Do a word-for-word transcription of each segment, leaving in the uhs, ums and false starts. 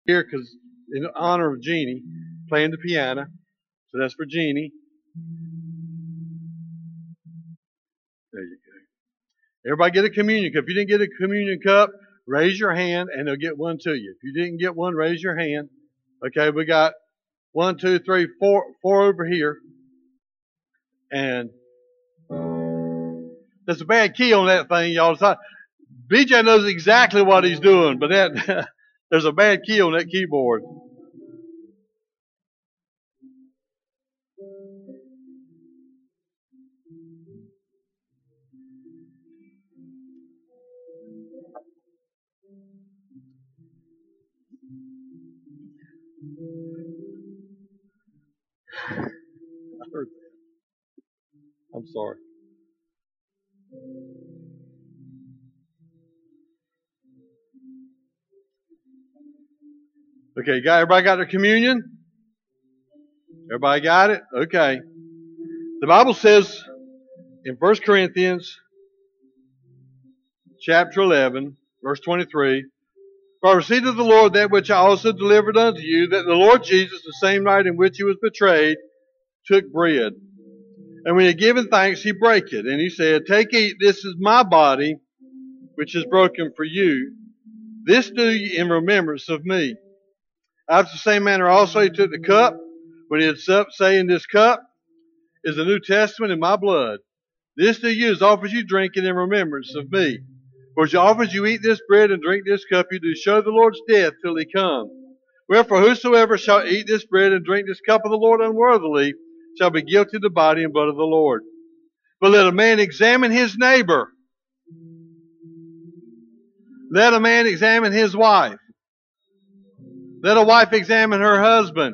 here because in honor of Jeannie playing the piano. So that's for Jeannie. There you go. Everybody get a communion cup. If you didn't get a communion cup, raise your hand and they'll get one to you. If you didn't get one, raise your hand. Okay, we got one, two, three, four, four over here. And there's a bad key on that thing, y'all. B J knows exactly what he's doing, but that there's a bad key on that keyboard. I heard that. I'm sorry. Okay, got everybody got their communion? Everybody got it? Okay. The Bible says in First Corinthians chapter eleven, verse twenty-three, for I received of the Lord that which I also delivered unto you, that the Lord Jesus, the same night in which he was betrayed, took bread. And when he had given thanks, he brake it. And he said, take, eat, this is my body, which is broken for you. This do ye in remembrance of me. After the same manner also he took the cup, when he had supped, saying, this cup is the New Testament in my blood. This do you as often as you drink it in remembrance of me. For as often as you eat this bread and drink this cup, you do show the Lord's death till he come. Wherefore whosoever shall eat this bread and drink this cup of the Lord unworthily shall be guilty of the body and blood of the Lord. But let a man examine his neighbor. Let a man examine his wife. Let a wife examine her husband.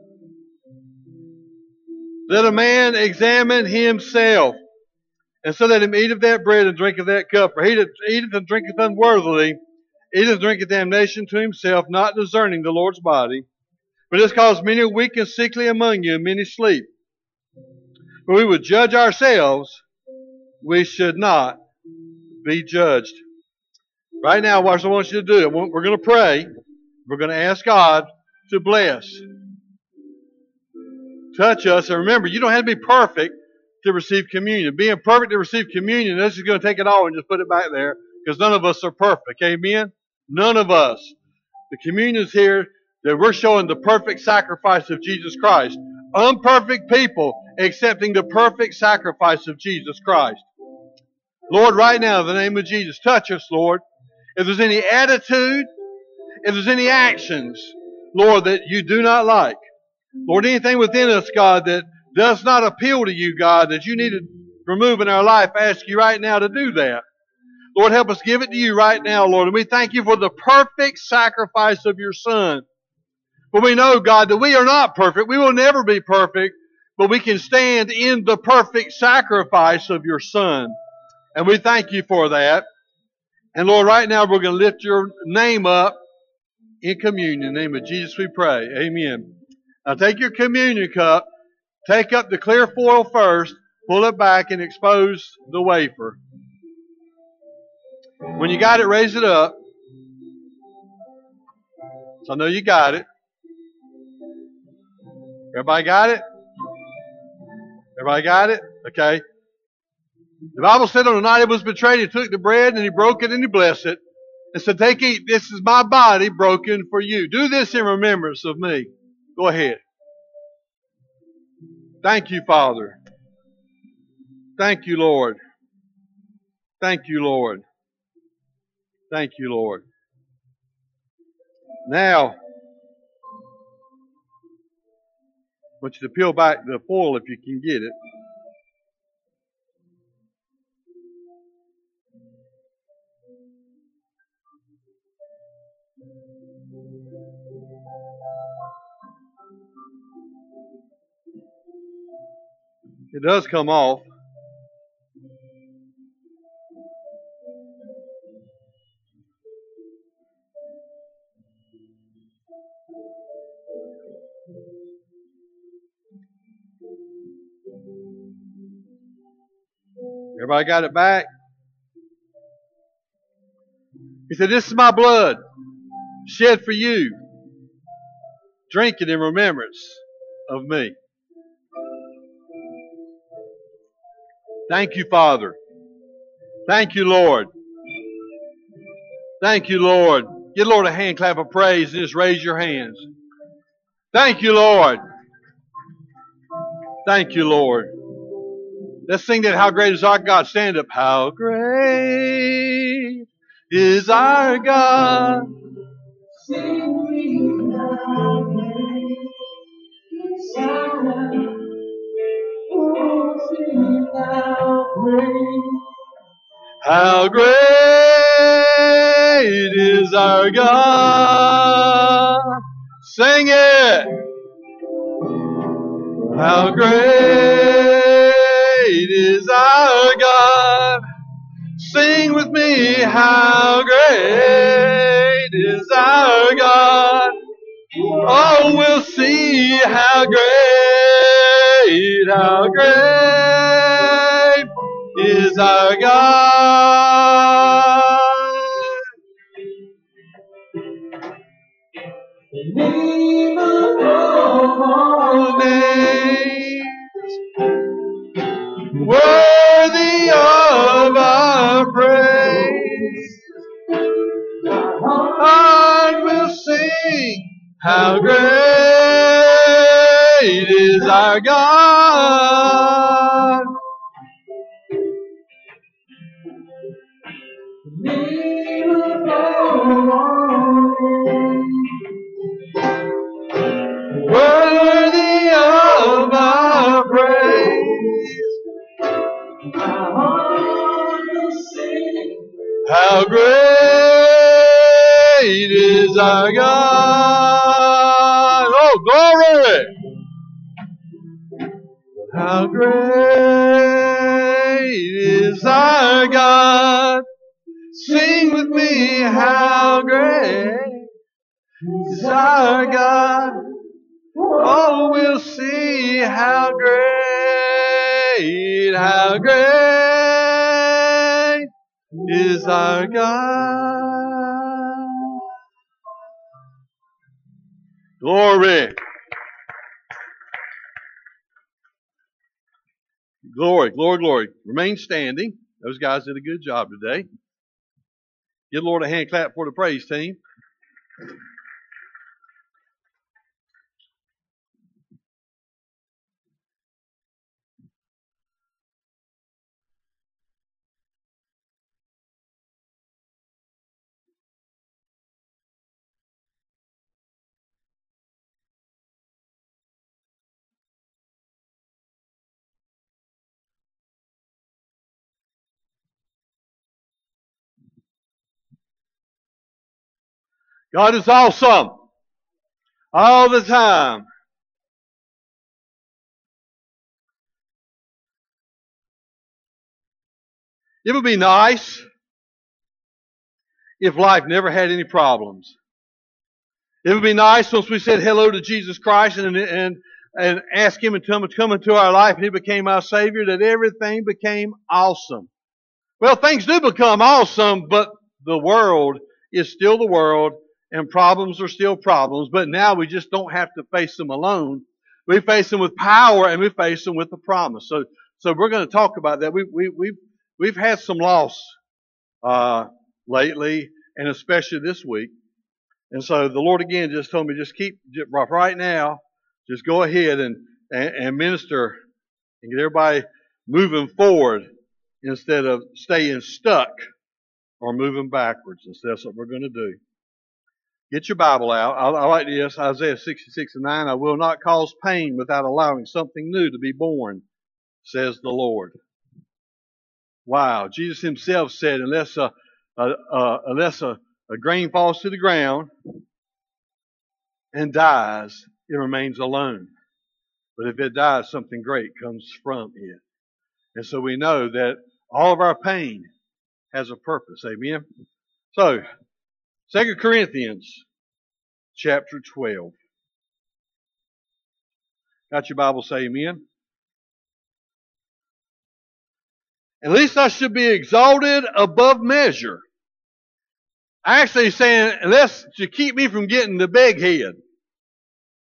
Let a man examine himself. And so let him eat of that bread and drink of that cup. For he that eateth and drinketh unworthily, eateth and drinketh damnation to himself, not discerning the Lord's body. For this cause many are weak and sickly among you, and many sleep. For we would judge ourselves, we should not be judged. Right now, what I want you to do, we're going to pray. We're going to ask God to bless. Touch us. And remember, you don't have to be perfect to receive communion. Being perfect to receive communion, this is going to take it all and just put it back there, because none of us are perfect. Amen? None of us. The communion is here that we're showing the perfect sacrifice of Jesus Christ. Unperfect people accepting the perfect sacrifice of Jesus Christ. Lord, right now, in the name of Jesus, touch us, Lord. If there's any attitude, if there's any actions, Lord, that you do not like, Lord, anything within us, God, that does not appeal to you, God, that you need to remove in our life, I ask you right now to do that. Lord, help us give it to you right now, Lord. And we thank you for the perfect sacrifice of your Son. But we know, God, that we are not perfect. We will never be perfect, but we can stand in the perfect sacrifice of your Son. And we thank you for that. And Lord, right now we're going to lift your name up in communion. In the name of Jesus we pray. Amen. Now take your communion cup, take up the clear foil first, pull it back and expose the wafer. When you got it, raise it up. So I know you got it. Everybody got it? Everybody got it? Okay. The Bible said on the night it was betrayed, he took the bread and he broke it and he blessed it. And said, take, eat, this is my body broken for you. Do this in remembrance of me. Go ahead. Thank you, Father. Thank you, Lord. Thank you, Lord. Thank you, Lord. Now, I want you to peel back the foil if you can get it. It does come off. Everybody got it back? He said, this is my blood shed for you. Drink it in remembrance of me. Thank you, Father. Thank you, Lord. Thank you, Lord. Give the Lord a hand clap of praise and just raise your hands. Thank you, Lord. Thank you, Lord. Let's sing that, How Great Is Our God. Stand up. How great is our God. Sing we how great is our God. Oh, sing how great. How great is our God. Sing it. How great is our God. Sing with me, how great is our God. Oh, we'll see how great, how great is our God. The name above all names, worthy of our praise. Our heart will sing, how great is our God. The name above all names, worthy of our praise. Our heart will sing, how great is our God. Oh, glory! How great is our God. Sing with me, how great is our God. Oh, we'll see how great, how great is our God. Glory. Glory, glory, glory. Remain standing. Those guys did a good job today. Give the Lord a hand clap for the praise team. God is awesome all the time. It would be nice if life never had any problems. It would be nice once we said hello to Jesus Christ and and and asked Him to come, come into our life and He became our Savior, that everything became awesome. Well, things do become awesome, but the world is still the world and problems are still problems. But now we just don't have to face them alone. We face them with power and we face them with the promise. So, so we're going to talk about that. We, we, we've, we've had some loss uh, lately, and especially this week. And so the Lord again just told me, just keep, right now, just go ahead and, and, and minister and get everybody moving forward instead of staying stuck or moving backwards. And so that's what we're going to do. Get your Bible out. I, I like this, Isaiah sixty-six and nine. I will not cause pain without allowing something new to be born, says the Lord. Wow. Jesus Himself said, unless a, a, a, unless a, a grain falls to the ground and dies, it remains alone. But if it dies, something great comes from it. And so we know that all of our pain has a purpose. Amen? So, Second Corinthians chapter twelve. Got your Bible? Say amen. At least I should be exalted above measure. Actually saying, unless to keep me from getting the big head.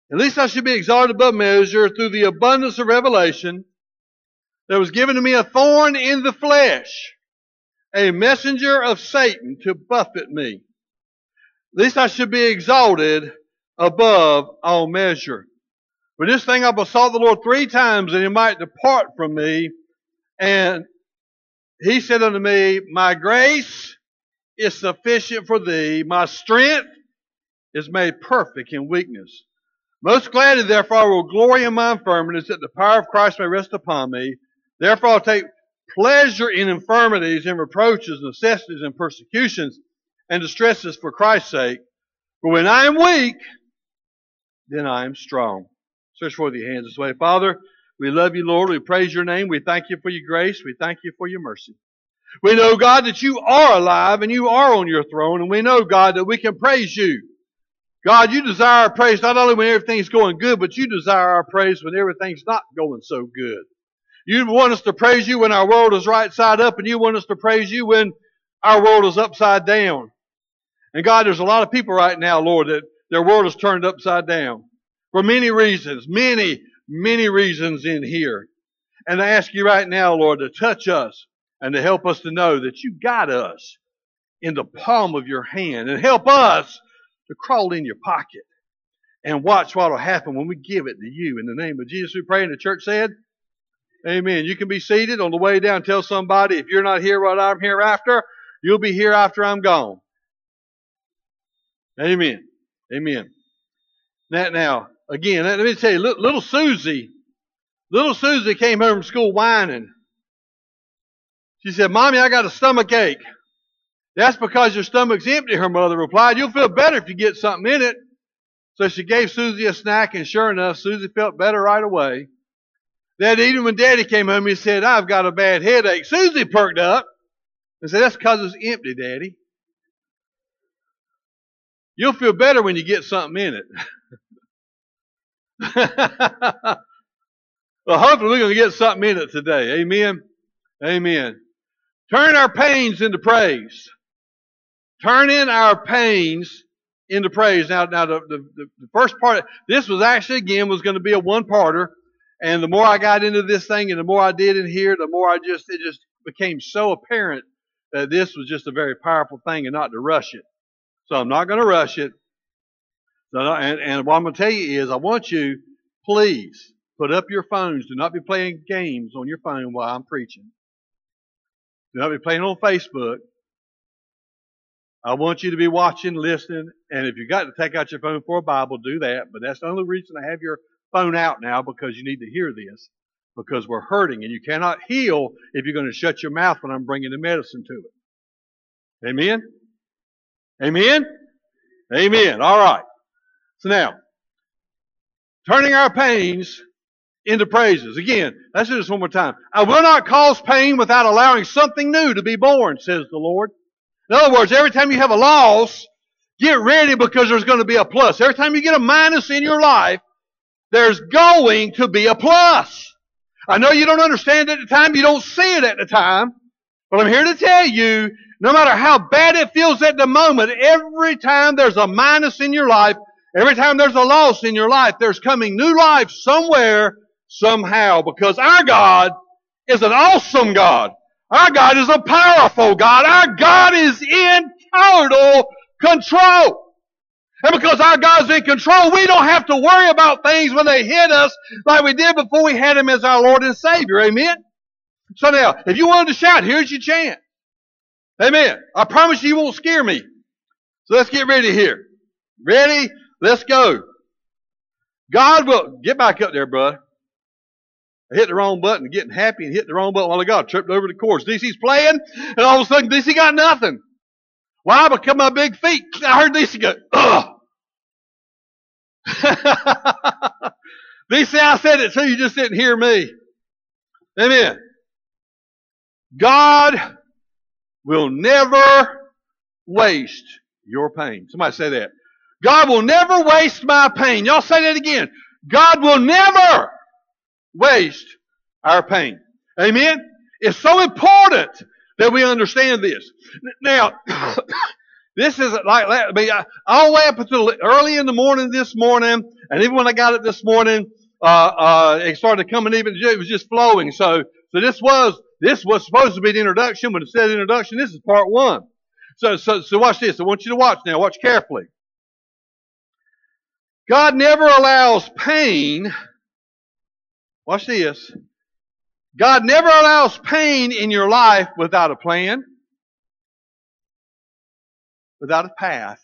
At least I should be exalted above measure through the abundance of revelation. There was given to me a thorn in the flesh, a messenger of Satan to buffet me. At least I should be exalted above all measure. For this thing I besought the Lord three times that he might depart from me. And he said unto me, my grace is sufficient for thee. My strength is made perfect in weakness. Most gladly, therefore, I will glory in my infirmities, that the power of Christ may rest upon me. Therefore, I'll take pleasure in infirmities, in reproaches, necessities, and persecutions, and distresses for Christ's sake. For when I am weak, then I am strong. Stretch forth your hands this way. Father, we love you, Lord. We praise your name. We thank you for your grace. We thank you for your mercy. We know, God, that you are alive and you are on your throne. And we know, God, that we can praise you. God, you desire our praise not only when everything's going good, but you desire our praise when everything's not going so good. You want us to praise you when our world is right side up, and you want us to praise you when our world is upside down. And God, there's a lot of people right now, Lord, that their world is turned upside down. For many reasons, many, many reasons in here. And I ask you right now, Lord, to touch us and to help us to know that you got us in the palm of your hand, and help us to crawl in your pocket and watch what will happen when we give it to you. In the name of Jesus we pray, and the church said, amen. You can be seated on the way down. Tell somebody, if you're not here while I'm here after, you'll be here after I'm gone. Amen. Amen. Now, now again, let me tell you, little Susie, little Susie came home from school whining. She said, Mommy, I got a stomach ache. That's because your stomach's empty, her mother replied. You'll feel better if you get something in it. So she gave Susie a snack, and sure enough, Susie felt better right away. That evening when Daddy came home, he said, I've got a bad headache. Susie perked up and said, that's because it's empty, Daddy. You'll feel better when you get something in it. Well, hopefully we're going to get something in it today. Amen. Amen. Turn our pains into praise. Turn in our pains into praise. Now, now the, the, the first part, this was actually, again, was going to be a one-parter. And the more I got into this thing and the more I did in here, the more I just, it just became so apparent that this was just a very powerful thing and not to rush it. So I'm not going to rush it. So, and, and what I'm going to tell you is I want you, please, put up your phones. Do not be playing games on your phone while I'm preaching. Do not be playing on Facebook. I want you to be watching, listening, and if you've got to take out your phone for a Bible, do that. But that's the only reason I have your phone out now, because you need to hear this, because we're hurting, and you cannot heal if you're going to shut your mouth when I'm bringing the medicine to it. Amen? Amen? Amen. All right. So now, turning our pains into praises. Again, let's do this one more time. I will not cause pain without allowing something new to be born, says the Lord. In other words, every time you have a loss, get ready, because there's going to be a plus. Every time you get a minus in your life, there's going to be a plus. I know you don't understand it at the time. You don't see it at the time. But I'm here to tell you, no matter how bad it feels at the moment, every time there's a minus in your life, every time there's a loss in your life, there's coming new life somewhere, somehow. Because our God is an awesome God. Our God is a powerful God. Our God is in total control. And because our God's in control, we don't have to worry about things when they hit us like we did before we had Him as our Lord and Savior. Amen? So now, if you wanted to shout, here's your chance. Amen. I promise you won't scare me. So let's get ready here. Ready? Let's go. God will... Get back up there, brother. I hit the wrong button, getting happy, and hit the wrong button while I got tripped over the course. D C's playing, and all of a sudden D C got nothing. Why? Because my big feet. I heard D C go, ugh. D C, I said it too, you just didn't hear me. Amen. God will never waste your pain. Somebody say that. God will never waste my pain. Y'all say that again. God will never waste our pain. Amen? It's so important that we understand this. Now, This is like that. I mean, all the way up until early in the morning this morning, and even when I got it this morning, uh, uh, it started coming even. It was just flowing. So, so this was this was supposed to be the introduction. When it said introduction, this is part one. So, so, so watch this. I want you to watch now. Watch carefully. God never allows pain. Watch this. God never allows pain in your life without a plan, without a path,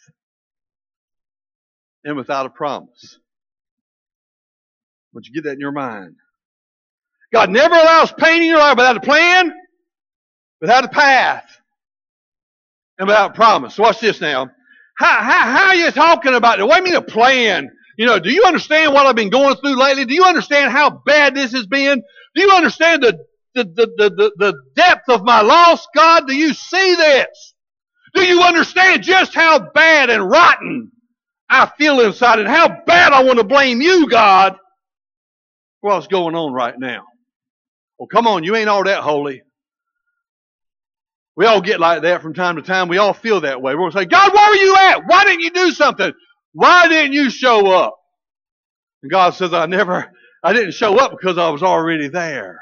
and without a promise. But you get that in your mind. God never allows pain in your life without a plan, without a path, and without a promise. So watch this now. How, how, how are you talking about it? What do you mean a plan? You know, do you understand what I've been going through lately? Do you understand how bad this has been? Do you understand the, the, the, the, the depth of my loss? God, do you see this? Do you understand just how bad and rotten I feel inside and how bad I want to blame you, God, for what's going on right now? Well, come on, you ain't all that holy. We all get like that from time to time. We all feel that way. We're going to say, God, where were you at? Why didn't you do something? Why didn't you show up? And God says, I never, I didn't show up because I was already there.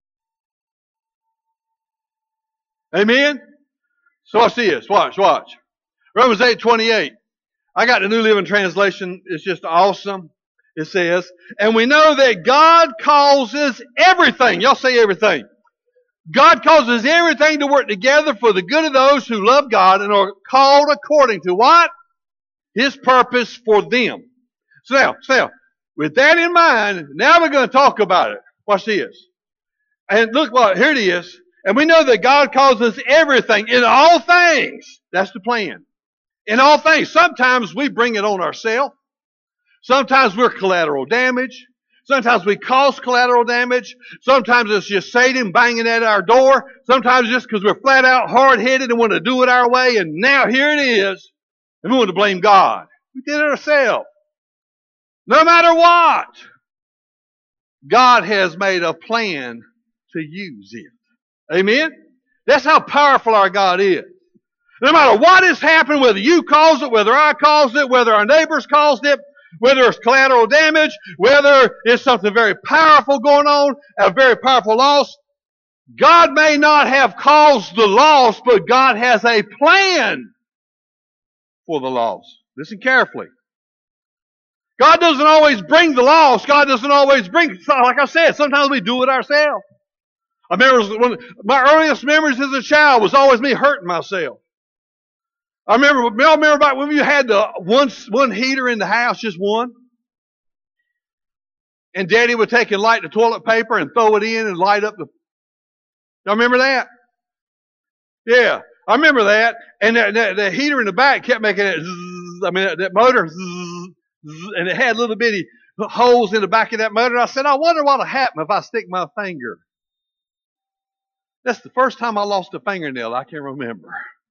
Amen? So watch this. Watch, watch. Romans eight twenty-eight. I got the New Living Translation. It's just awesome. It says, and we know that God causes everything. Y'all say everything. God causes everything to work together for the good of those who love God and are called according to what? His purpose for them. So now, so now, with that in mind, now we're going to talk about it. Watch this. And look what, here it is. And we know that God causes everything in all things. That's the plan. In all things. Sometimes we bring it on ourselves. Sometimes we're collateral damage. Sometimes we cause collateral damage. Sometimes it's just Satan banging at our door. Sometimes just because we're flat out hard-headed and want to do it our way. And now here it is. And we want to blame God. We did it ourselves. No matter what, God has made a plan to use it. Amen? That's how powerful our God is. No matter what has happened, whether you caused it, whether I caused it, whether our neighbors caused it, whether it's collateral damage, whether it's something very powerful going on, a very powerful loss, God may not have caused the loss, but God has a plan for the loss. Listen carefully. God doesn't always bring the loss. God doesn't always bring, like I said, sometimes we do it ourselves. I remember one, my earliest memories as a child was always me hurting myself. I remember, y'all remember back when you had the one, one heater in the house, just one? And Daddy would take and light the toilet paper and throw it in and light up the... Y'all remember that? Yeah, I remember that. And the, the, the heater in the back kept making it zzz, I mean, that, that motor, zzz, zzz, and it had little bitty holes in the back of that motor. I said, I wonder what will happen if I stick my finger. That's the first time I lost a fingernail I can remember.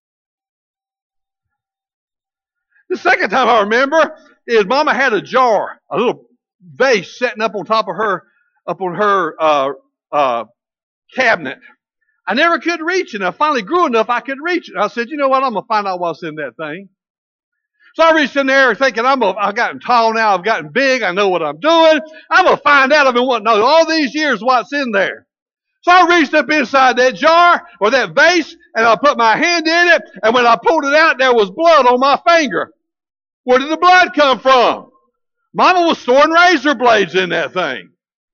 The second time I remember is Mama had a jar, a little vase sitting up on top of her, up on her uh, uh, cabinet. I never could reach it. And I finally grew enough I could reach it. I said, you know what? I'm going to find out what's in that thing. So I reached in there thinking, I'm a, I've gotten tall now. I've gotten big. I know what I'm doing. I'm going to find out. I've been wanting to know all these years what's in there. So I reached up inside that jar or that vase and I put my hand in it. And when I pulled it out, there was blood on my finger. Where did the blood come from? Mama was storing razor blades in that thing.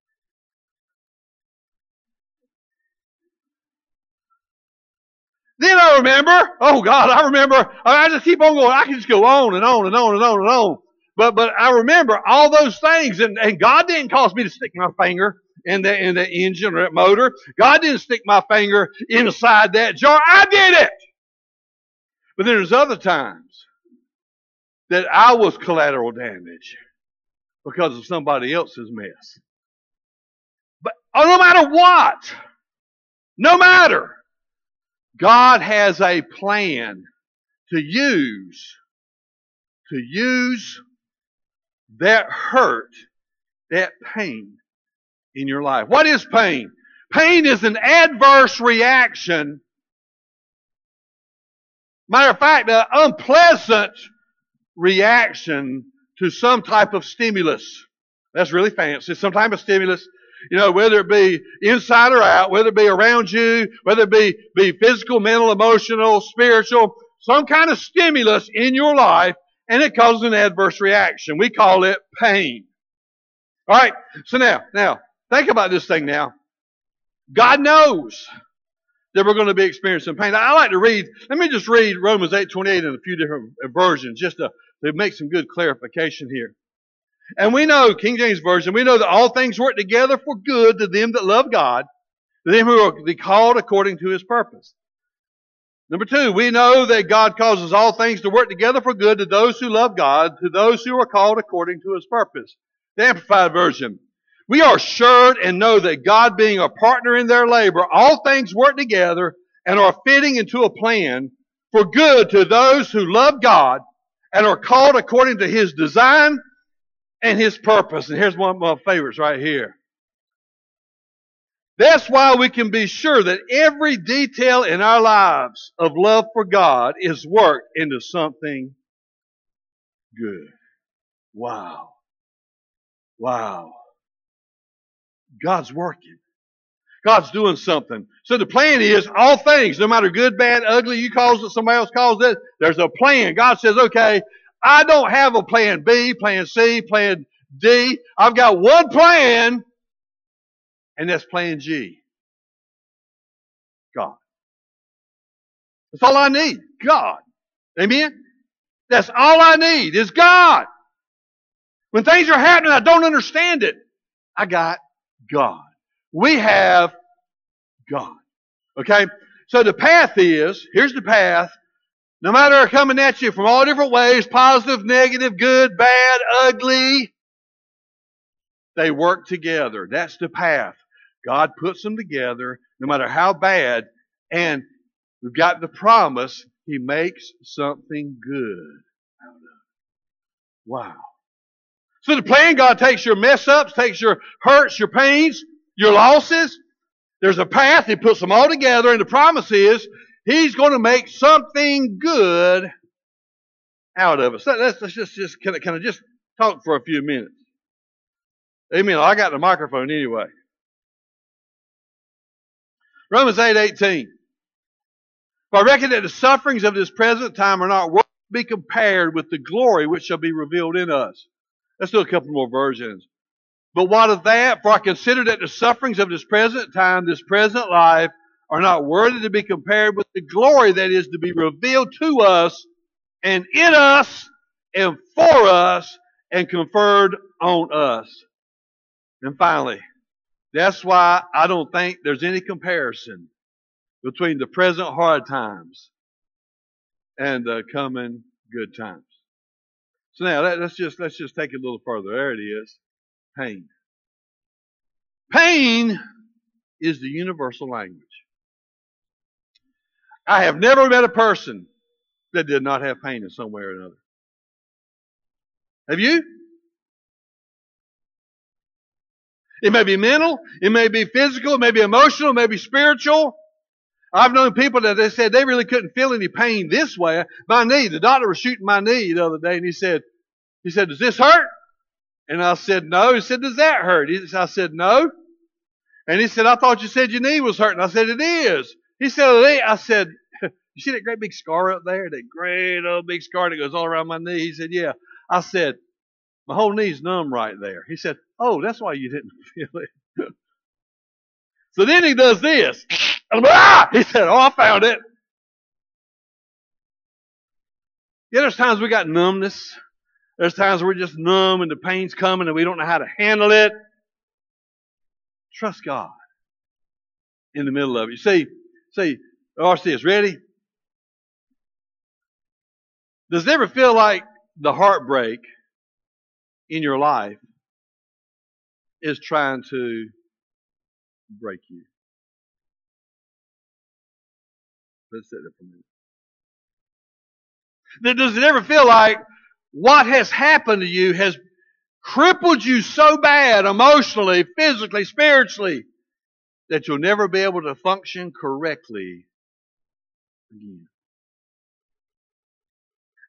Then I remember, oh God, I remember, I just keep on going. I can just go on and on and on and on and on. But but I remember all those things, and, and God didn't cause me to stick my finger in the, in the engine or that motor. God didn't stick my finger inside that jar. I did it. But then there's other times that I was collateral damage because of somebody else's mess. But oh, no matter what, no matter, God has a plan to use, to use that hurt, that pain in your life. What is pain? Pain is an adverse reaction. Matter of fact, an unpleasant reaction to some type of stimulus. That's really fancy. Some type of stimulus, you know, whether it be inside or out, whether it be around you, whether it be, be physical, mental, emotional, spiritual, some kind of stimulus in your life, and it causes an adverse reaction. We call it pain. All right. So now, now, think about this thing now. God knows that we're going to be experiencing pain. I like to read, let me just read Romans eight twenty-eight in a few different versions just to, to make some good clarification here. And we know, King James Version, we know that all things work together for good to them that love God, to them who are called according to His purpose. Number two, we know that God causes all things to work together for good to those who love God, to those who are called according to His purpose. The Amplified Version. We are assured and know that God being a partner in their labor, all things work together and are fitting into a plan for good to those who love God and are called according to His design and His purpose. And here's one of my favorites right here. That's why we can be sure that every detail in our lives of love for God is worked into something good. Wow. Wow. God's working. God's doing something. So the plan is all things, no matter good, bad, ugly, you cause it, somebody else calls it, there's a plan. God says, okay, I don't have a plan B, plan C, plan D. I've got one plan, and that's plan G. God. That's all I need. God. Amen? That's all I need is God. When things are happening, I don't understand it. I got God. We have God. Okay? So the path is, here's the path. No matter they're coming at you from all different ways, positive, negative, good, bad, ugly, they work together. That's the path. God puts them together, no matter how bad, and we've got the promise, He makes something good out of it. Wow. So the plan, God takes your mess ups, takes your hurts, your pains, your losses. There's a path. He puts them all together, and the promise is He's going to make something good out of it. So let's, let's just, just can, I, can I just talk for a few minutes? Amen. I got the microphone anyway. Romans eight eighteen. For I reckon that the sufferings of this present time are not worth to be compared with the glory which shall be revealed in us. Let's do a couple more versions. But what of that? For I consider that the sufferings of this present time, this present life, are not worthy to be compared with the glory that is to be revealed to us and in us and for us and conferred on us. And finally, that's why I don't think there's any comparison between the present hard times and the coming good times. So now let's just let's just take it a little further. There it is. Pain. Pain is the universal language. I have never met a person that did not have pain in some way or another. Have you? It may be mental, it may be physical, it may be emotional, it may be spiritual. I've known people that they said they really couldn't feel any pain this way. My knee, the doctor was shooting my knee the other day, and he said, he said, does this hurt? And I said, no. He said, does that hurt? He said, I said, no. And he said, I thought you said your knee was hurting. I said, it is. He said, I said, you see that great big scar up there? That great old big scar that goes all around my knee? He said, yeah. I said, my whole knee's numb right there. He said, oh, that's why you didn't feel it. So then he does this. And I'm, ah! He said, oh, I found it. Yeah, there's times we got numbness. There's times we're just numb and the pain's coming and we don't know how to handle it. Trust God in the middle of it. You see, see, watch this. Ready? Does it ever feel like the heartbreak in your life is trying to break you? Let's sit there for a minute. Does it ever feel like what has happened to you has crippled you so bad emotionally, physically, spiritually, that you'll never be able to function correctly again?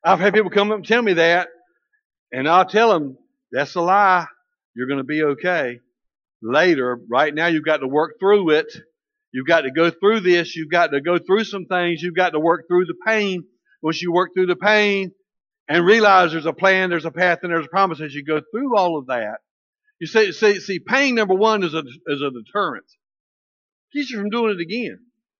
I've had people come up and tell me that, and I'll tell them, that's a lie. You're going to be okay. Later, right now, you've got to work through it. You've got to go through this. You've got to go through some things. You've got to work through the pain. Once you work through the pain and realize there's a plan, there's a path, and there's a promise as you go through all of that. You see, see, see pain, number one, is a, is a deterrent. Keeps you from doing it again.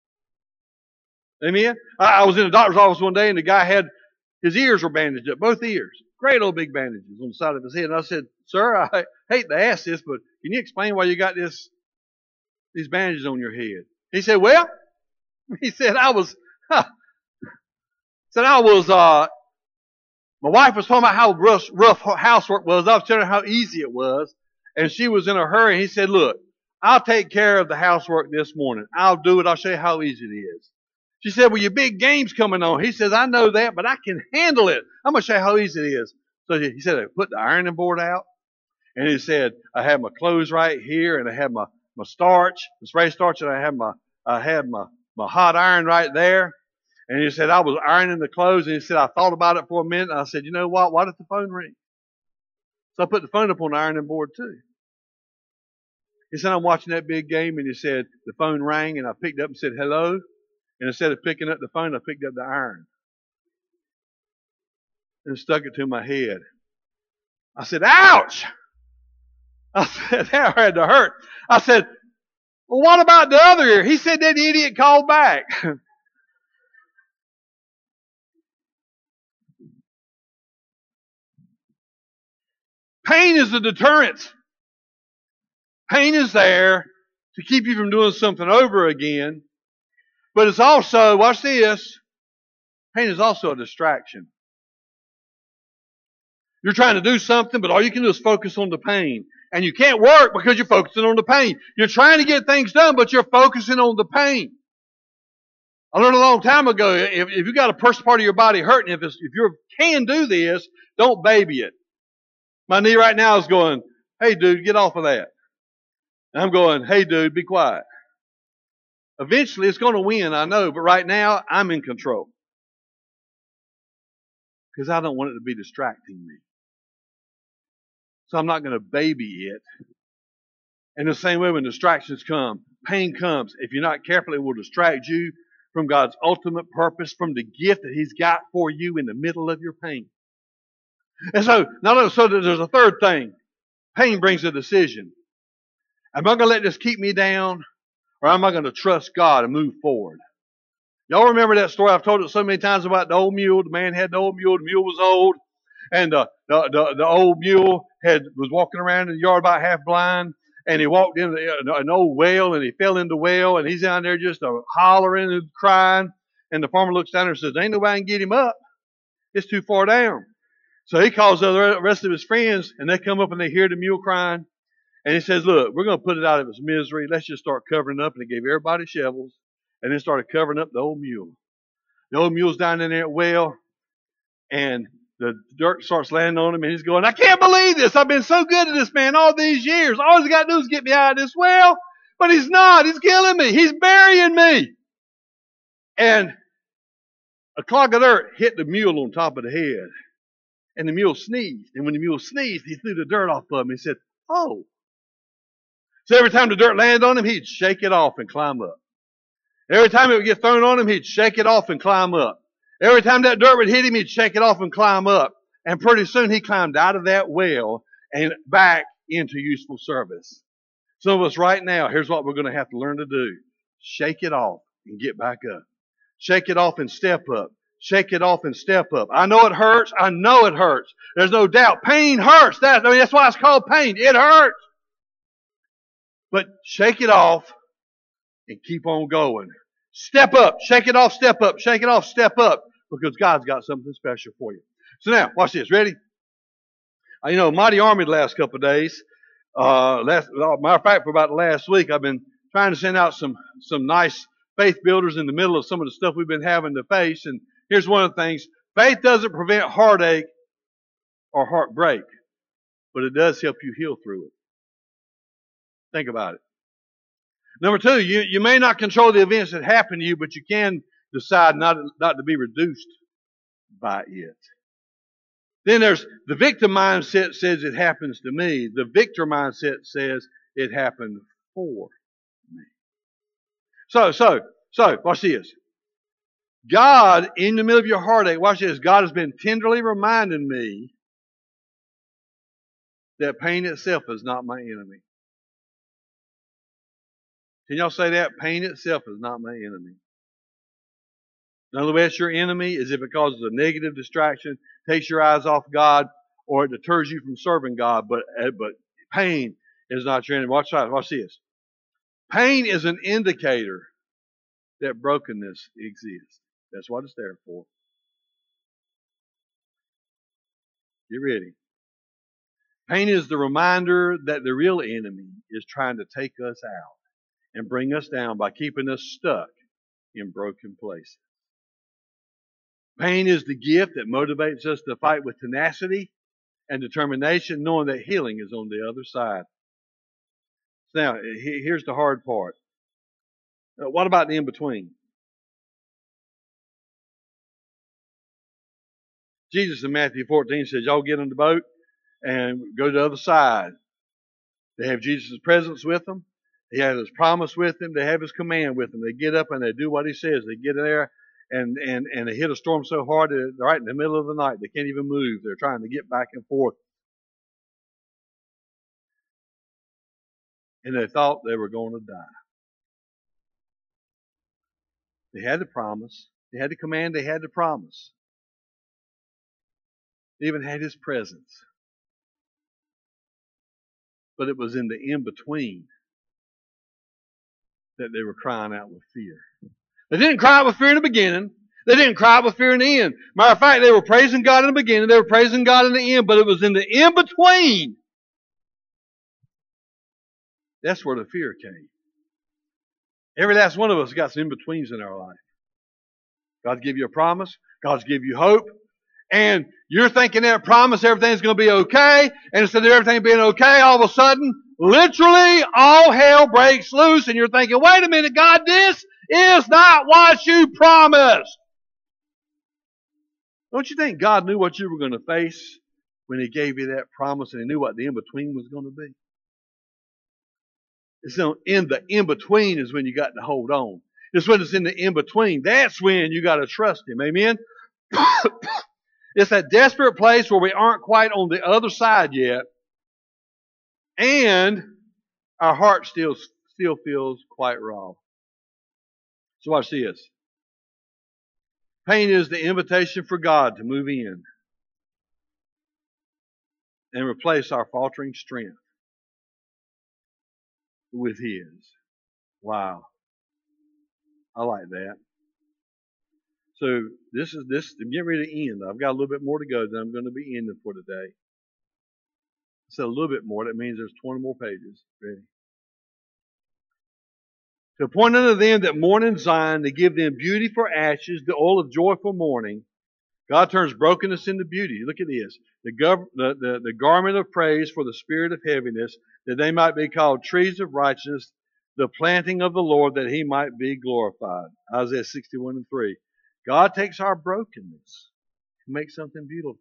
Amen? I, I was in a doctor's office one day, and the guy had, his ears were bandaged up, both ears. Great old big bandages on the side of his head. And I said, sir, I hate to ask this, but can you explain why you got this, these bandages on your head? He said, well, he said, I was, huh, said I was, uh, my wife was talking about how rough, rough housework was. I was telling her how easy it was. And she was in a hurry. He said, look, I'll take care of the housework this morning. I'll do it. I'll show you how easy it is. She said, well, your big game's coming on. He says, I know that, but I can handle it. I'm going to show you how easy it is. So he said, I put the ironing board out. And he said, I have my clothes right here, and I have my, my starch, the spray starch, and I have my, I had my, my hot iron right there. And he said, I was ironing the clothes, and he said, I thought about it for a minute, and I said, you know what? Why did the phone ring? So I put the phone up on the ironing board too. He said, I'm watching that big game, and he said, the phone rang, and I picked up and said, hello. And instead of picking up the phone, I picked up the iron and stuck it to my head. I said, ouch! I said, that had to hurt. I said, well, what about the other ear? He said, that idiot called back. Pain is a deterrent. Pain is there to keep you from doing something over again. But it's also, watch this, pain is also a distraction. You're trying to do something, but all you can do is focus on the pain. And you can't work because you're focusing on the pain. You're trying to get things done, but you're focusing on the pain. I learned a long time ago, if, if you got a person part of your body hurting, if, it's, if you can do this, don't baby it. My knee right now is going, hey dude, get off of that. And I'm going, hey dude, be quiet. Eventually it's going to win, I know, but right now I'm in control. Because I don't want it to be distracting me. So I'm not going to baby it. In the same way when distractions come, pain comes. If you're not careful, it will distract you from God's ultimate purpose, from the gift that He's got for you in the middle of your pain. And so, not only, so there's a third thing. Pain brings a decision. Am I going to let this keep me down, or am I going to trust God and move forward? Y'all remember that story? I've told it so many times about the old mule. The man had the old mule. The mule was old. And uh, the, the, the old mule had was walking around in the yard about half blind. And he walked into an old well, and he fell in the well. And he's down there just uh, hollering and crying. And the farmer looks down there and says, ain't nobody can get him up. It's too far down. So he calls the rest of his friends, and they come up and they hear the mule crying. And he says, look, we're going to put it out of its misery. Let's just start covering it up. And he gave everybody shovels. And then started covering up the old mule. The old mule's down in there at well, and the dirt starts landing on him, and he's going, I can't believe this. I've been so good to this man all these years. All he's got to do is get me out of this well. But he's not. He's killing me. He's burying me. And a clog of dirt hit the mule on top of the head. And the mule sneezed. And when the mule sneezed, he threw the dirt off of him. He said, oh. So every time the dirt landed on him, he'd shake it off and climb up. Every time it would get thrown on him, he'd shake it off and climb up. Every time that dirt would hit him, he'd shake it off and climb up. And pretty soon he climbed out of that well and back into useful service. Some of us right now, here's what we're going to have to learn to do. Shake it off and get back up. Shake it off and step up. Shake it off and step up. I know it hurts. I know it hurts. There's no doubt. Pain hurts. That, I mean, that's why it's called pain. It hurts. But shake it off and keep on going. Step up. Shake it off. Step up. Shake it off. Step up. Because God's got something special for you. So now, watch this. Ready? Uh, you know, Mighty Army the last couple of days. Uh, last, uh, matter of fact, for about the last week, I've been trying to send out some, some nice faith builders in the middle of some of the stuff we've been having to face. And here's one of the things. Faith doesn't prevent heartache or heartbreak, but it does help you heal through it. Think about it. Number two, you, you may not control the events that happen to you, but you can decide not, not to be reduced by it. Then there's the victim mindset says it happens to me. The victor mindset says it happened for me. So, so, so, watch this. God, in the middle of your heartache, watch this. God has been tenderly reminding me that pain itself is not my enemy. Can y'all say that? Pain itself is not my enemy. In other words, your enemy is if it causes a negative distraction, takes your eyes off God, or it deters you from serving God. But but pain is not your enemy. Watch this. Watch this. Pain is an indicator that brokenness exists. That's what it's there for. Get ready. Pain is the reminder that the real enemy is trying to take us out and bring us down by keeping us stuck in broken places. Pain is the gift that motivates us to fight with tenacity and determination, knowing that healing is on the other side. Now, here's the hard part. What about the in-between? Jesus in Matthew fourteen says, y'all get on the boat and go to the other side. They have Jesus' presence with them. He has His promise with them. They have His command with them. They get up and they do what He says. They get there and, and, and they hit a storm so hard that they're right in the middle of the night. They can't even move. They're trying to get back and forth. And they thought they were going to die. They had the promise. They had the command. They had the promise. They even had His presence. But it was in the in-between that they were crying out with fear. They didn't cry out with fear in the beginning. They didn't cry out with fear in the end. Matter of fact, they were praising God in the beginning. They were praising God in the end. But it was in the in-between. That's where the fear came. Every last one of us got some in-betweens in our life. God's give you a promise. God's give you hope. And you're thinking that promise, everything's going to be okay. And instead of everything being okay, all of a sudden, literally all hell breaks loose. And you're thinking, wait a minute, God, this is not what you promised. Don't you think God knew what you were going to face when He gave you that promise and He knew what the in-between was going to be? It's in the in-between is when you got to hold on. It's when it's in the in-between. That's when you got to trust Him. Amen? It's that desperate place where we aren't quite on the other side yet. And our heart still, still feels quite raw. So watch this. Pain is the invitation for God to move in and replace our faltering strength with His. Wow. I like that. So this is this. I'm getting ready to end. I've got a little bit more to go than I'm going to be ending for today. I said a little bit more. That means there's twenty more pages. Ready? To appoint unto them that mourn in Zion, to give them beauty for ashes, the oil of joy for mourning. God turns brokenness into beauty. Look at this. The, gov- the, the, the garment of praise for the spirit of heaviness, that they might be called trees of righteousness, the planting of the Lord, that He might be glorified. Isaiah sixty-one and three. God takes our brokenness and makes something beautiful.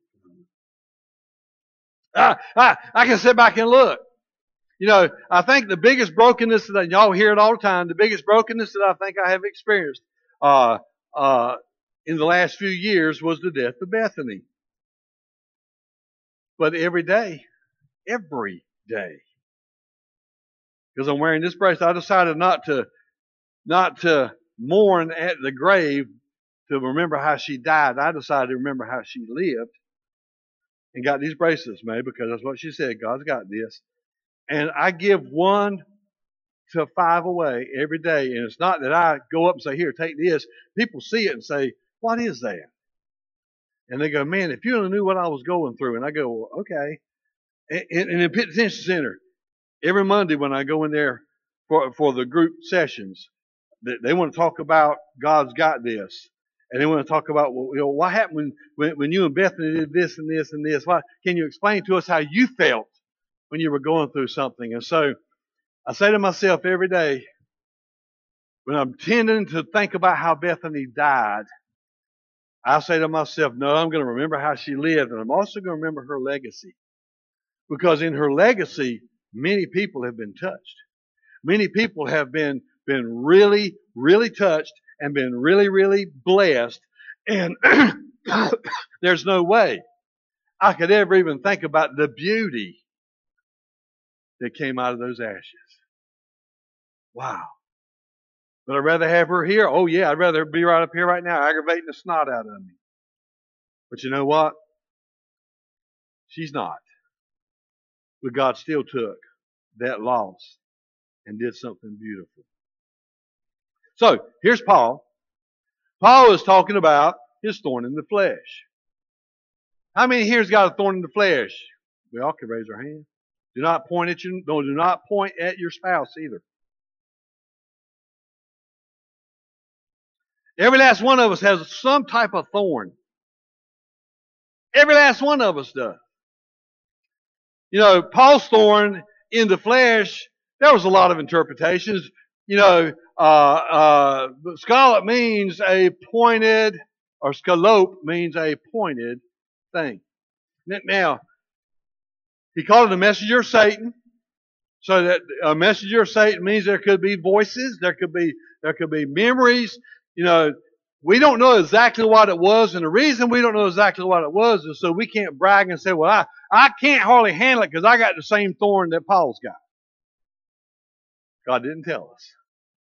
Ah, ah, I can sit back and look. You know, I think the biggest brokenness that y'all hear it all the time, the biggest brokenness that I think I have experienced uh, uh, in the last few years was the death of Bethany. But every day, every day, because I'm wearing this bracelet, I decided not to not to mourn at the grave to remember how she died. I decided to remember how she lived and got these bracelets made because that's what she said. God's got this. And I give one to five away every day. And it's not that I go up and say, here, take this. People see it and say, what is that? And they go, man, if you only knew what I was going through. And I go, well, okay. And, and in Pitt Detention Center, every Monday when I go in there for, for the group sessions, they, they want to talk about God's got this. And they want to talk about, well, you know, what happened when, when, when you and Bethany did this and this and this. Why, can you explain to us how you felt when you were going through something? And so I say to myself every day, when I'm tending to think about how Bethany died, I say to myself, no, I'm going to remember how she lived, and I'm also going to remember her legacy. Because in her legacy, many people have been touched. Many people have been, been really, really touched and been really, really blessed. And there's no way I could ever even think about the beauty that came out of those ashes. Wow. But I'd rather have her here? Oh yeah, I'd rather be right up here right now aggravating the snot out of me. But you know what? She's not. But God still took that loss and did something beautiful. So, here's Paul. Paul is talking about his thorn in the flesh. How many here's got a thorn in the flesh? We all can raise our hand. Do not point at you. No, do not point at your spouse either. Every last one of us has some type of thorn. Every last one of us does. You know, Paul's thorn in the flesh, there was a lot of interpretations. You know, uh, uh, scallop means a pointed, or scalope means a pointed thing. Now, he called it a messenger of Satan. So that a messenger of Satan means there could be voices, there could be there could be memories. You know, we don't know exactly what it was, and the reason we don't know exactly what it was is so we can't brag and say, well, I, I can't hardly handle it because I got the same thorn that Paul's got. God didn't tell us.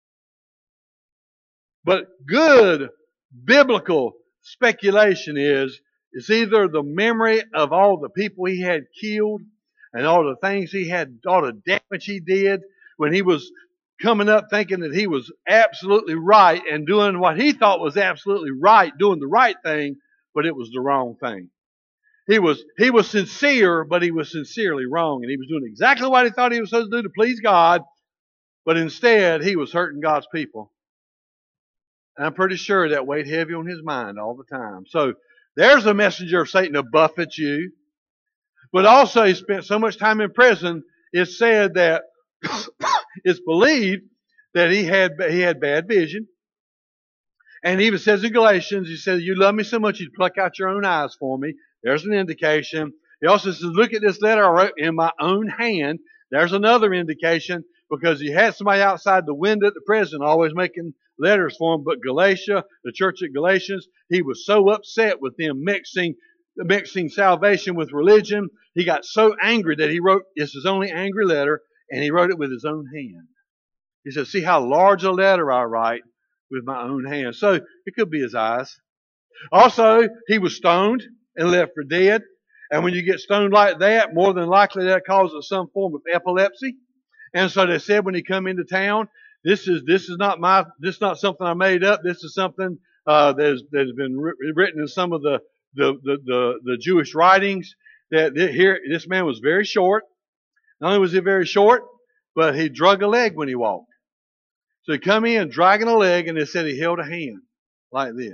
But good biblical speculation is it's either the memory of all the people he had killed and all the things he had, all the damage he did when he was coming up thinking that he was absolutely right and doing what he thought was absolutely right, doing the right thing, but it was the wrong thing. He was, he was sincere, but he was sincerely wrong. And he was doing exactly what he thought he was supposed to do to please God, but instead he was hurting God's people. And I'm pretty sure that weighed heavy on his mind all the time. So there's a messenger of Satan to buffet you. But also he spent so much time in prison, it's said that it's believed that he had he had bad vision. And he even says in Galatians, he says, you love me so much you'd pluck out your own eyes for me. There's an indication. He also says, look at this letter I wrote in my own hand. There's another indication because he had somebody outside the window at the prison always making letters for him. But Galatia, the church at Galatians, he was so upset with them mixing mixing salvation with religion. He got so angry that he wrote, it's his only angry letter, and he wrote it with his own hand. He said, see how large a letter I write with my own hand. So it could be his eyes. Also, he was stoned and left for dead. And when you get stoned like that, more than likely that causes some form of epilepsy. And so they said when he come into town, this is this is not my this is not something I made up. This is something uh, that has, that has been written in some of the the the, the, the Jewish writings. That here this man was very short. Not only was he very short, but he drug a leg when he walked. So he come in dragging a leg, and they said he held a hand like this.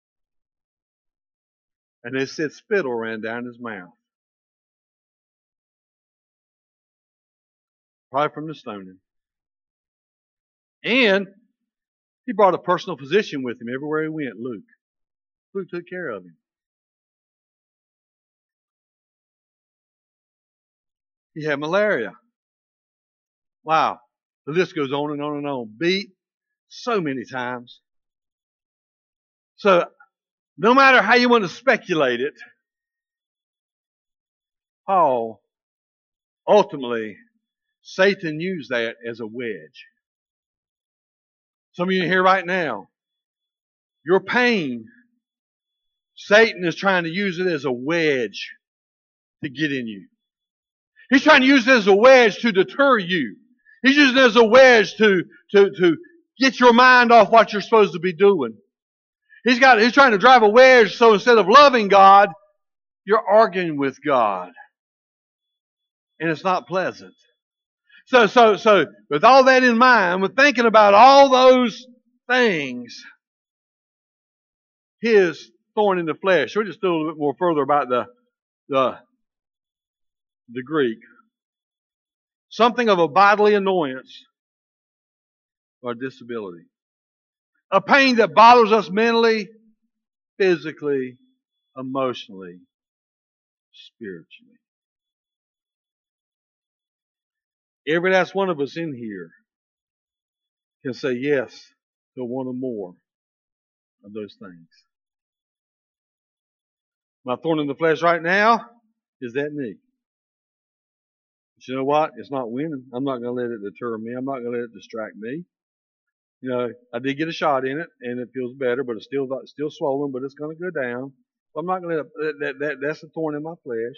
And they said spittle ran down his mouth. Probably from the stoning. And he brought a personal physician with him everywhere he went, Luke. Luke took care of him. He had malaria. Wow. The list goes on and on and on. Beat so many times. So, no matter how you want to speculate it, Paul, ultimately, Satan used that as a wedge. Some of you here right now, your pain, Satan is trying to use it as a wedge to get in you. He's trying to use it as a wedge to deter you. He's using it as a wedge to, to, to get your mind off what you're supposed to be doing. He's got, he's trying to drive a wedge so instead of loving God, you're arguing with God. And it's not pleasant. So, so, so, with all that in mind, with thinking about all those things, his thorn in the flesh. We'll just do a little bit more further about the, the, the Greek. Something of a bodily annoyance or disability. A pain that bothers us mentally physically, emotionally, spiritually. Every last one of us in here can say yes to one or more of those things. My thorn in the flesh right now is that knee. But you know what? It's not winning. I'm not going to let it deter me. I'm not going to let it distract me. You know, I did get a shot in it, and it feels better, but it's still still swollen, but it's going to go down. So I'm not going to let it, that, that, that's a thorn in my flesh.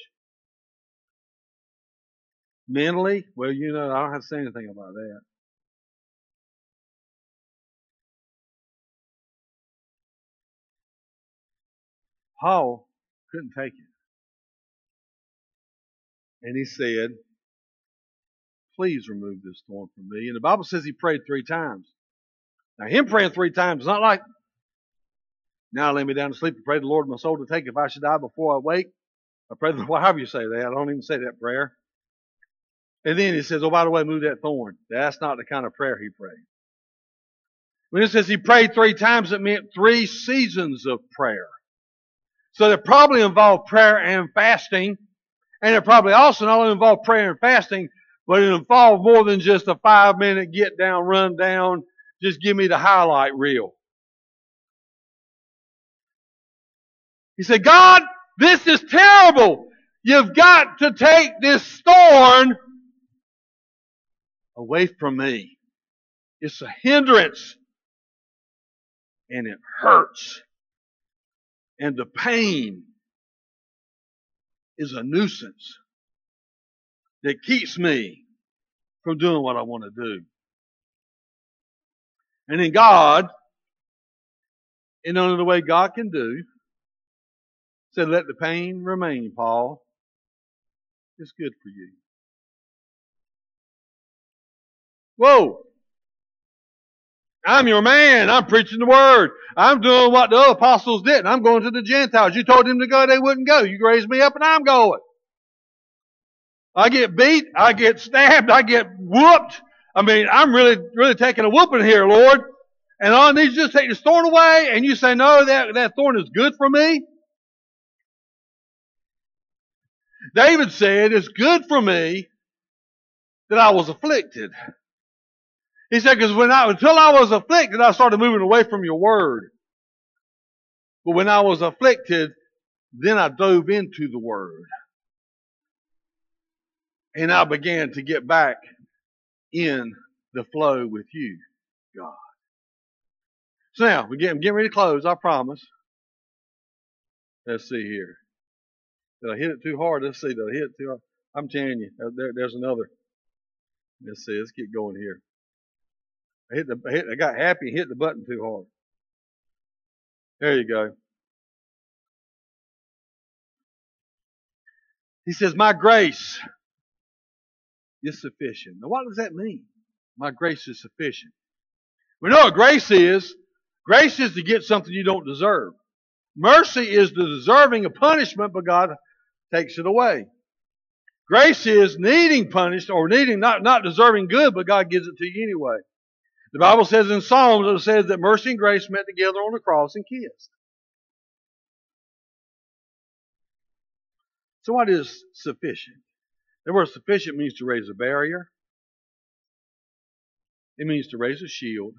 Mentally, well, you know, I don't have to say anything about that. Paul couldn't take it. And he said, please remove this thorn from me. And the Bible says he prayed three times. Now, him praying three times is not like, now lay me down to sleep and pray the Lord my soul to take if I should die before I wake. I pray the well, however you say that. I don't even say that prayer. And then he says, oh, by the way, move that thorn. That's not the kind of prayer he prayed. When it says he prayed three times, it meant three seasons of prayer. So it probably involved prayer and fasting. And it probably also not only involved prayer and fasting, but it involved more than just a five minute get down, run down, just give me the highlight reel. He said, God, this is terrible. You've got to take this thorn away from me. It's a hindrance. And it hurts. And the pain is a nuisance that keeps me from doing what I want to do. And then God, in only the way God can do, said, let the pain remain, Paul. It's good for you. Whoa! I'm your man. I'm preaching the word. I'm doing what the other apostles did. I'm going to the Gentiles. You told them to go, they wouldn't go. You raised me up and I'm going. I get beat. I get stabbed. I get whooped. I mean, I'm really, really taking a whooping here, Lord. And all I need is just take this thorn away. And you say, no, that, that thorn is good for me. David said, it's good for me that I was afflicted. He said, because when I, until I was afflicted, I started moving away from your word. But when I was afflicted, then I dove into the word. And I began to get back in the flow with you, God. So now, we're getting, getting ready to close, I promise. Let's see here. Did I hit it too hard? Let's see. Did I hit it too hard? I'm telling you, there, there's another. Let's see. Let's get going here. I hit the. I, hit, I got happy and hit the button too hard. There you go. He says, "My grace is sufficient." Now, what does that mean? My grace is sufficient. We know what grace is. Grace is to get something you don't deserve. Mercy is the deserving of punishment, but God takes it away. Grace is needing punished or needing not, not deserving good, but God gives it to you anyway. The Bible says in Psalms, it says that mercy and grace met together on the cross and kissed. So what is sufficient? The word sufficient means to raise a barrier. It means to raise a shield.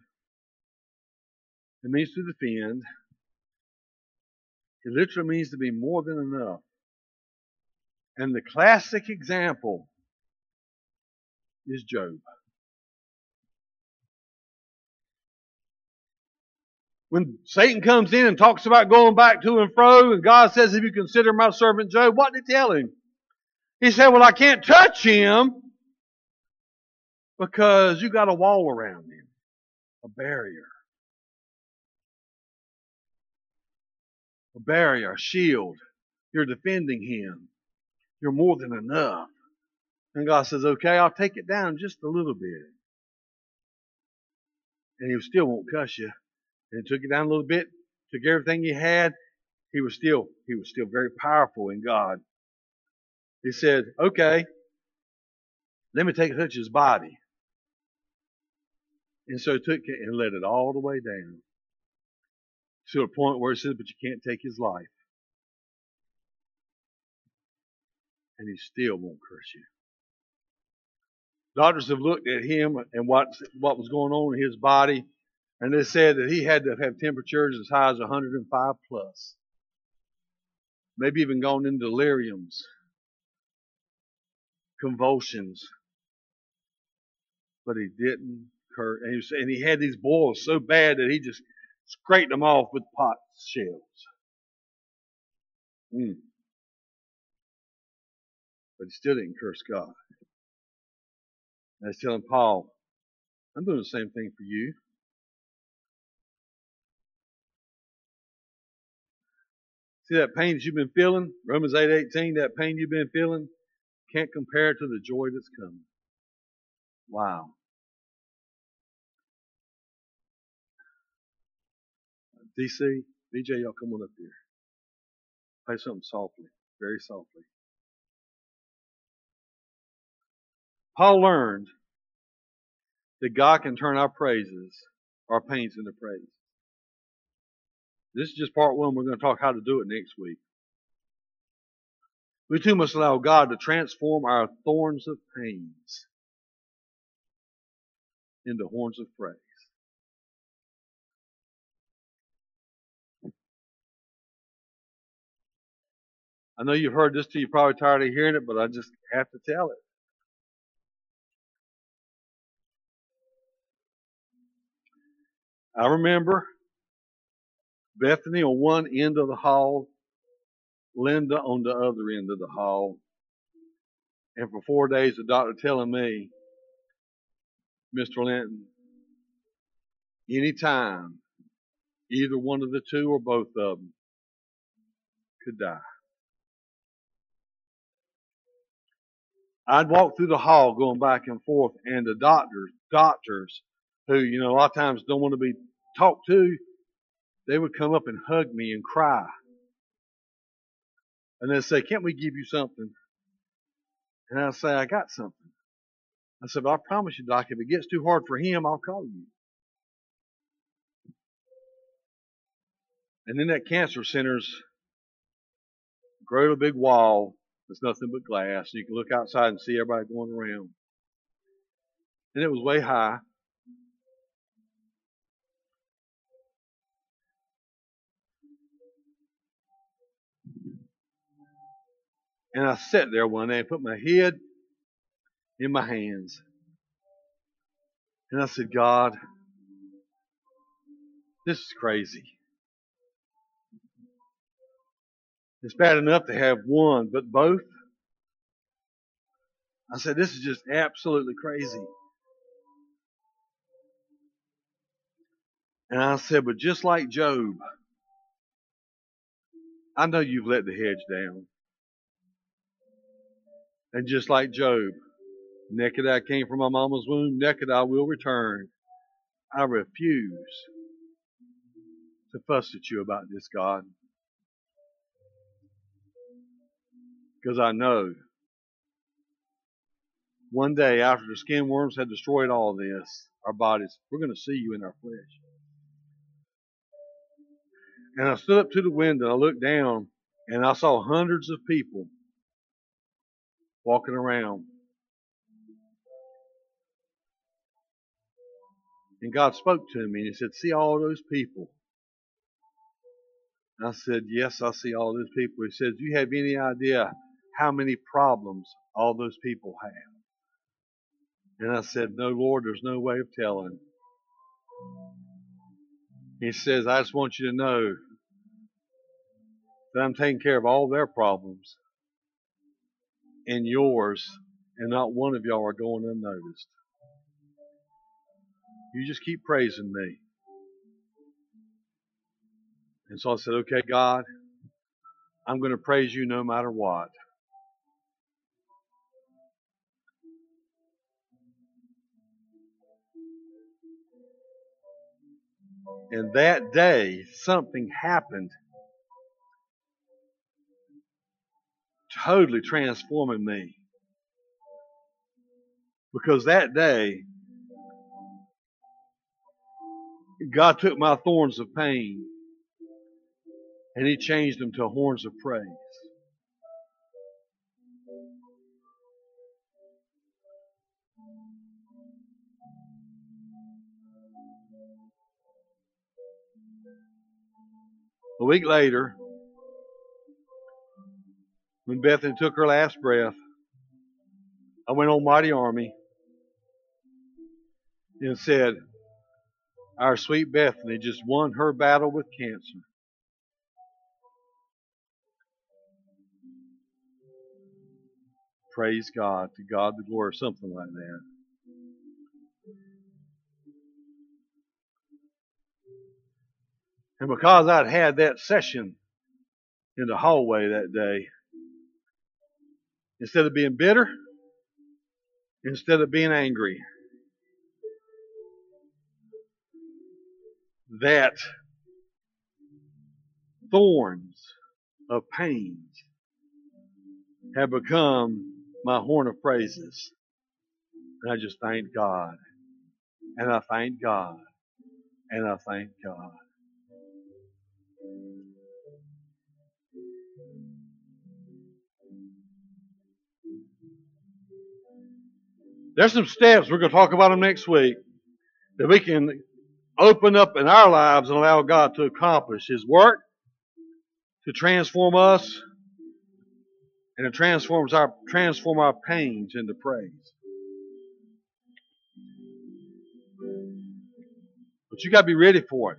It means to defend. It literally means to be more than enough. And the classic example is Job. When Satan comes in and talks about going back to and fro, and God says, if you consider my servant Job, what did he tell him? He said, well, I can't touch him because you got a wall around him, a barrier. A barrier, a shield. You're defending him. You're more than enough. And God says, okay, I'll take it down just a little bit. And he still won't cuss you. And he took it down a little bit, took everything he had. He was still, he was still very powerful in God. He said, okay, let me take a touch of his body. And so he took it and let it all the way down. to a point where it says, but you can't take his life. And he still won't curse you. Doctors have looked at him and what, what was going on in his body, and they said that he had to have temperatures as high as one hundred five plus. Maybe even gone into deliriums, convulsions. But he didn't curse. And he, and he had these boils so bad that he just scraped them off with pot shells. Mm. But he still didn't curse God. And he's telling Paul, I'm doing the same thing for you. See that pain that you've been feeling? Romans eight eighteen, that pain you've been feeling can't compare to the joy that's coming. Wow. D C, B J, y'all come on up here. Play something softly, very softly. Paul learned that God can turn our praises, our pains into praise. This is just part one. We're going to talk how to do it next week. We too must allow God to transform our thorns of pains into horns of praise. I know you've heard this too. You're probably tired of hearing it, but I just have to tell it. I remember Bethany on one end of the hall, Linda on the other end of the hall. And for four days, the doctor telling me, Mister Linton, anytime either one of the two or both of them could die. I'd walk through the hall going back and forth, and the doctors, doctors who, you know, a lot of times don't want to be talked to, they would come up and hug me and cry. And they'd say, can't we give you something? And I'd say, I got something. I said, but I promise you, Doc, if it gets too hard for him, I'll call you. And then that cancer center's great a big wall. It's nothing but glass. You can look outside and see everybody going around. And it was way high. And I sat there one day and put my head in my hands. And I said, God, this is crazy. It's bad enough to have one, but both? I said, this is just absolutely crazy. And I said, but just like Job, I know you've let the hedge down. And just like Job, naked I came from my mama's womb, naked I will return. I refuse to fuss at you about this, God. Because I know one day after the skin worms had destroyed all this, our bodies, we're going to see you in our flesh. And I stood up to the window and I looked down and I saw hundreds of people walking around. And God spoke to me and He said, see all those people? And I said, yes, I see all those people. He said, do you have any idea how many problems all those people have? And I said, no, Lord, there's no way of telling. He says, I just want you to know that I'm taking care of all their problems and yours, and not one of y'all are going unnoticed. You just keep praising me. And so I said, okay, God, I'm going to praise you no matter what. And that day, something happened, totally transforming me. Because that day, God took my thorns of pain And He changed them to horns of praise. A week later, when Bethany took her last breath, I went on Mighty Army and said, our sweet Bethany just won her battle with cancer. Praise God. To God the glory, or something like that. And because I'd had that session in the hallway that day, instead of being bitter, instead of being angry, that thorns of pains have become my horn of praises. And I just thank God. And I thank God. And I thank God. There's some steps, we're going to talk about them next week, that we can open up in our lives and allow God to accomplish His work, to transform us, and to transforms our, transform our pains into praise. But you got to be ready for it.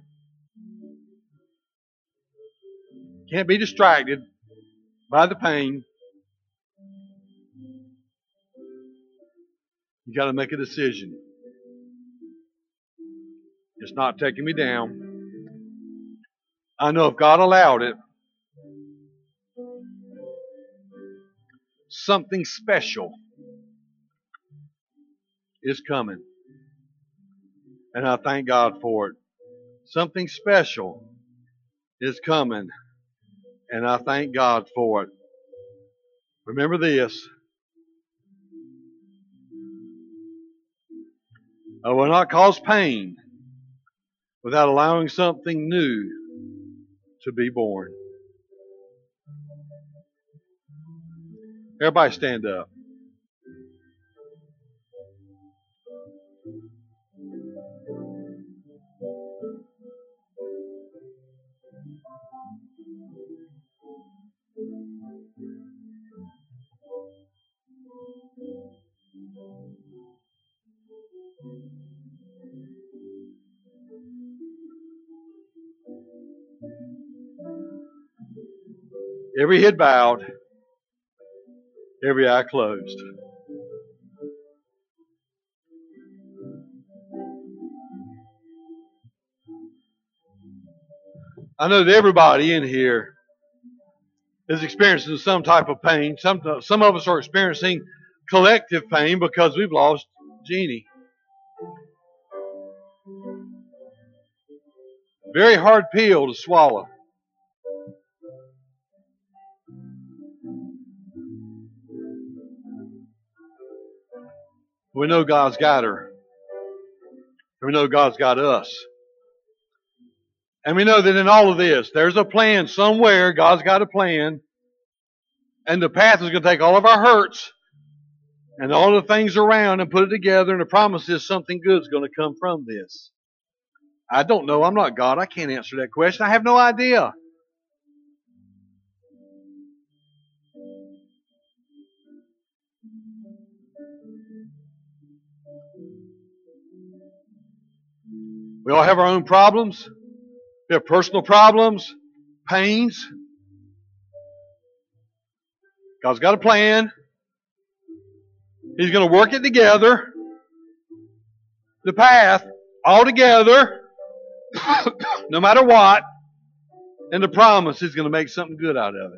Can't be distracted by the pain. You got to make a decision. It's not taking me down. I know if God allowed it, something special is coming. And I thank God for it. Something special is coming. And I thank God for it. Remember this. I will not cause pain without allowing something new to be born. Everybody stand up. Every head bowed, every eye closed. I know that everybody in here is experiencing some type of pain. Some, some of us are experiencing collective pain because we've lost Jeannie. Very hard pill to swallow. We know God's got her. We know God's got us. And we know that in all of this, there's a plan somewhere. God's got a plan. And the path is going to take all of our hurts and all the things around and put it together. And the promise is something good is going to come from this. I don't know. I'm not God. I can't answer that question. I have no idea. We all have our own problems. We have personal problems, pains. God's got a plan. He's going to work it together. The path all together, no matter what. And the promise, He's going to make something good out of it.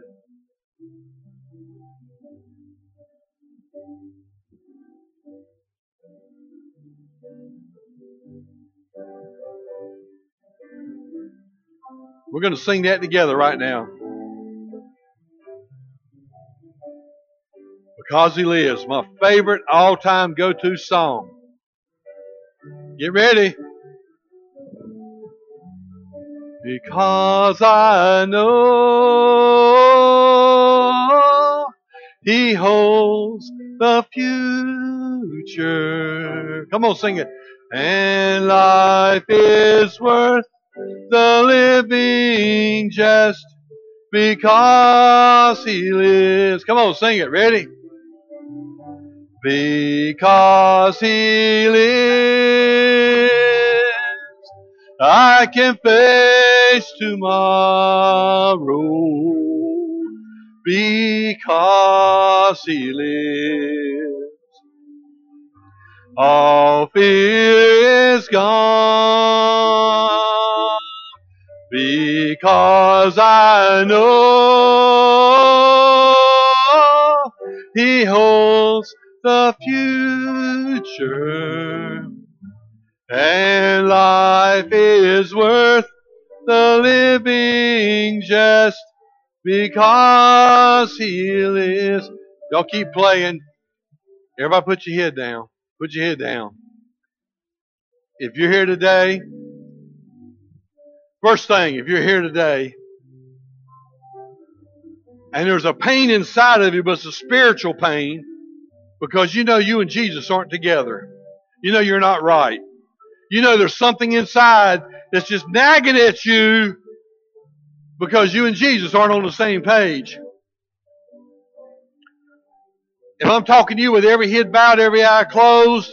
We're going to sing that together right now. Because He lives, my favorite all-time go-to song. Get ready. because I know He holds the future. Come on, sing it. And life is worth the living just because He lives. Come on, sing it. Ready? Because He lives, I can face tomorrow. Because He lives, all fear is gone. Because I know He holds the future, and life is worth the living just because He lives. Y'all keep playing. Everybody put your head down. Put your head down. If you're here today, first thing, if you're here today, and there's a pain inside of you, but it's a spiritual pain, because you know you and Jesus aren't together. You know you're not right. You know there's something inside that's just nagging at you because you and Jesus aren't on the same page. If I'm talking to you with every head bowed, every eye closed,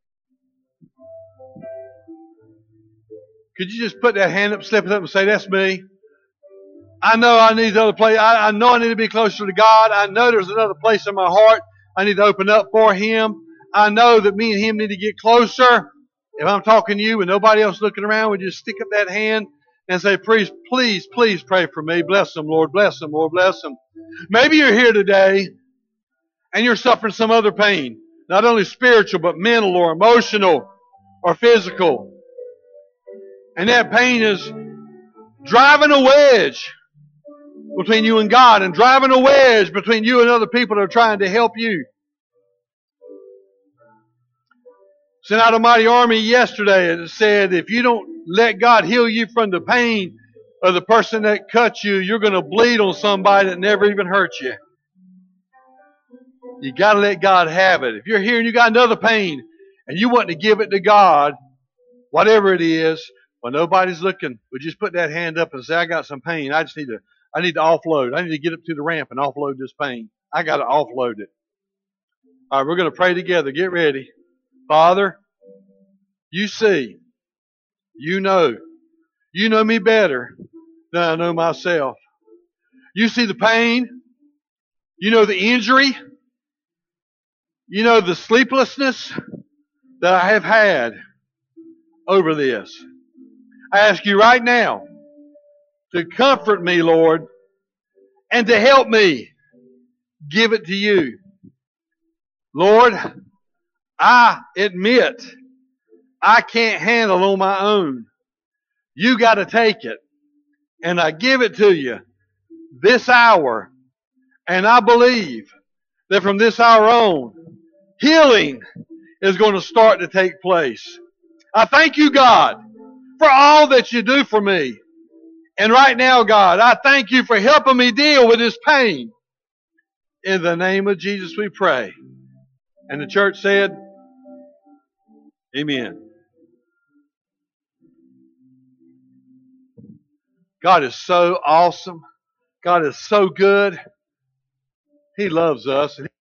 could you just put that hand up, slip it up and say, that's me. I know I need another place. I, I know I need to be closer to God. I know there's another place in my heart I need to open up for Him. I know that me and Him need to get closer. If I'm talking to you and nobody else looking around, would you just stick up that hand and say, please, please, please pray for me. Bless them, Lord. Bless them, Lord. Bless them. Maybe you're here today and you're suffering some other pain, not only spiritual, but mental or emotional or physical. And that pain is driving a wedge between you and God and driving a wedge between you and other people that are trying to help you. Sent out a mighty army yesterday and it said, if you don't let God heal you from the pain of the person that cut you, you're going to bleed on somebody that never even hurt you. You got to let God have it. If you're here and you got another pain and you want to give it to God, whatever it is, when nobody's looking, would you just put that hand up and say, I got some pain. I just need to, I need to offload. I need to get up to the ramp and offload this pain. I got to offload it. All right, we're going to pray together. Get ready. Father, you see, you know, you know me better than I know myself. You see the pain. You know the injury. You know the sleeplessness that I have had over this. I ask you right now to comfort me, Lord, and to help me give it to you. Lord, I admit I can't handle on my own. You got to take it. And I give it to you this hour. And I believe that from this hour on, healing is going to start to take place. I thank you, God, for all that you do for me. And right now, God, I thank you for helping me deal with this pain. In the name of Jesus we pray. And the church said, amen. God is so awesome. God is so good. He loves us.